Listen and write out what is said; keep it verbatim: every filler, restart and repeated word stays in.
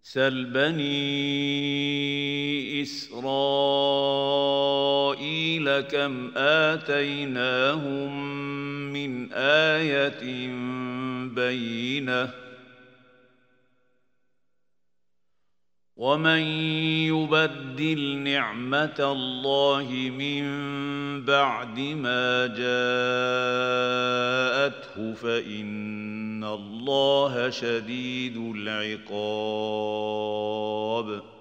سل بني إسرائيل كم آتيناهم من آية بينة ومن يبدل نعمة الله من بعد ما جاءته فإن الله شديد العقاب